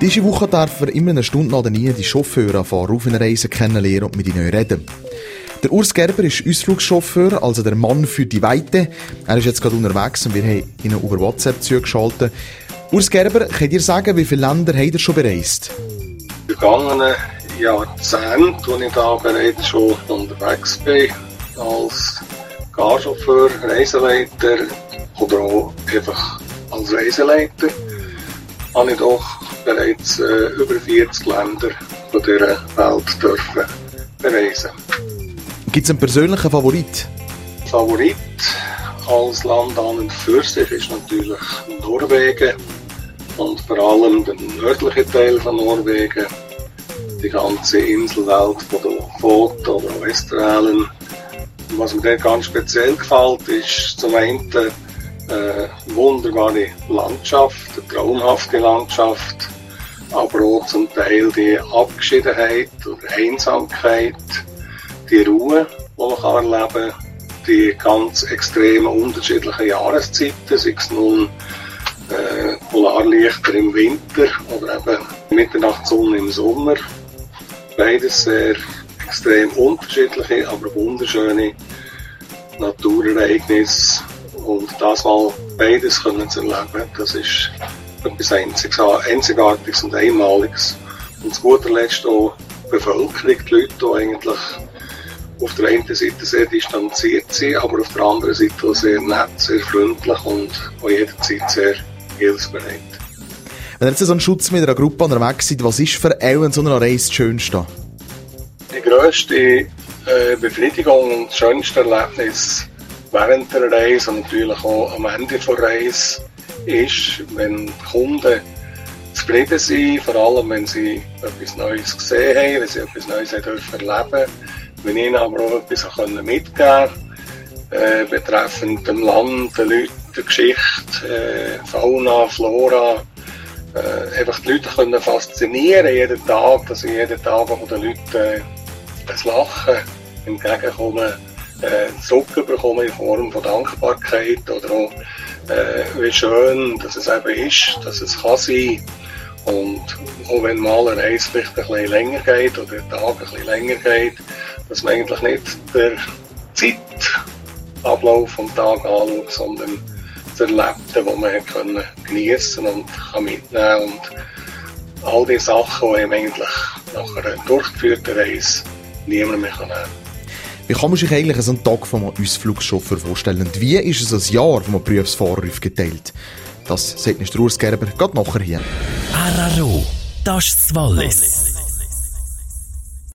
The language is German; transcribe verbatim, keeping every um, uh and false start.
Diese Woche darf er immer eine Stunde oder nie die Chauffeure von Rufenreisen kennenlernen und mit ihnen reden. Der Urs Gerber ist Ausflugschauffeur, also der Mann für die Weite. Er ist jetzt gerade unterwegs und wir haben ihn über WhatsApp zugeschaltet. Urs Gerber, könnt ihr sagen, wie viele Länder habt ihr schon bereist? In den vergangenen Jahrzehnten, als ich da bereits schon unterwegs bin, als Carchauffeur, Reiseleiter oder auch einfach als Reiseleiter, habe ich doch bereits äh, über vierzig Länder von dieser Welt dürfen bereisen. Gibt es einen persönlichen Favorit? Favorit als Land an und für sich ist natürlich Norwegen und vor allem der nördliche Teil von Norwegen, die ganze Inselwelt von der Lofoten oder Westfalen. Was mir dort ganz speziell gefällt, ist zum einen eine wunderbare Landschaft, eine traumhafte Landschaft, aber auch zum Teil die Abgeschiedenheit oder Einsamkeit, die Ruhe, die man kann erleben kann, die ganz extrem unterschiedlichen Jahreszeiten, sei es nun äh, Polarlichter im Winter oder eben Mitternachtssonne im Sommer. Beides sehr extrem unterschiedliche, aber wunderschöne Naturereignisse. Und das mal beides können zu erleben, das ist etwas Einzigartiges und Einmaliges. Und zu guter Letzt auch die Bevölkerung, die Leute, die eigentlich auf der einen Seite sehr distanziert sind, aber auf der anderen Seite auch sehr nett, sehr freundlich und auch jederzeit sehr hilfsbereit. Wenn ihr jetzt so einen Schutz mit einer Gruppe unterwegs seid, was ist für euch in so einer Reise das Schönste? Die grösste äh, Befriedigung und das schönste Erlebnis während der Reise und natürlich auch am Ende der Reise ist, wenn die Kunden zufrieden sind, vor allem wenn sie etwas Neues gesehen haben, wenn sie etwas Neues erleben dürfen, wenn ihnen aber auch etwas mitgeben können, äh, betreffend dem Land, den Leuten, der Geschichte, äh, Fauna, Flora, äh, einfach die Leute können faszinieren jeden Tag, dass ich jeden Tag von den Leuten äh, das Lachen entgegenkommen, äh, zurückbekommen in Form von Dankbarkeit oder auch äh, wie schön, dass es eben ist, dass es kann sein. Und auch wenn mal eine Reise vielleicht ein bisschen länger geht oder der Tag ein bisschen länger geht, dass man eigentlich nicht den Zeitablauf vom Tag anschaut, sondern das Erlebte, das man können geniessen und kann mitnehmen und all die Sachen, die einem eigentlich nach einer durchgeführten Reise niemand mehr nehmen kann. Wie kann man sich eigentlich so einen Tag von einem Ausflugschauffeur vorstellen? Und wie ist es ein Jahr von einem Berufsfahrer aufgeteilt? Das sagt Mister Urs Gerber gerade nachher hier. R R O, das ist das Wallis.